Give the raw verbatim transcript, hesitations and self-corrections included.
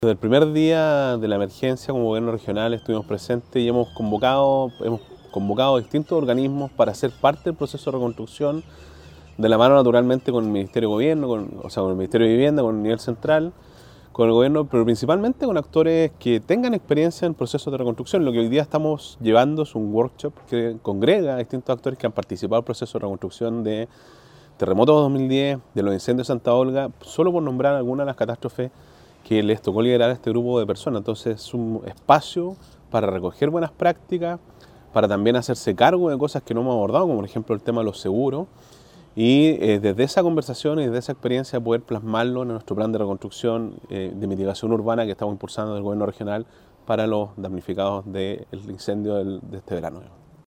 Desde el primer día de la emergencia como gobierno regional estuvimos presentes y hemos convocado, hemos convocado a distintos organismos para ser parte del proceso de reconstrucción, de la mano naturalmente con el Ministerio de Gobierno, con, o sea, con el Ministerio de Vivienda, con el nivel central, con el gobierno, pero principalmente con actores que tengan experiencia en procesos de reconstrucción. Lo que hoy día estamos llevando es un workshop que congrega a distintos actores que han participado en el proceso de reconstrucción de terremotos de dos mil diez, de los incendios de Santa Olga, solo por nombrar algunas de las catástrofes que les tocó liderar a este grupo de personas. Entonces es un espacio para recoger buenas prácticas, para también hacerse cargo de cosas que no hemos abordado, como por ejemplo el tema de los seguros, y eh, desde esa conversación y desde esa experiencia poder plasmarlo en nuestro plan de reconstrucción eh, de mitigación urbana que estamos impulsando del gobierno regional para los damnificados del incendio del, de este verano.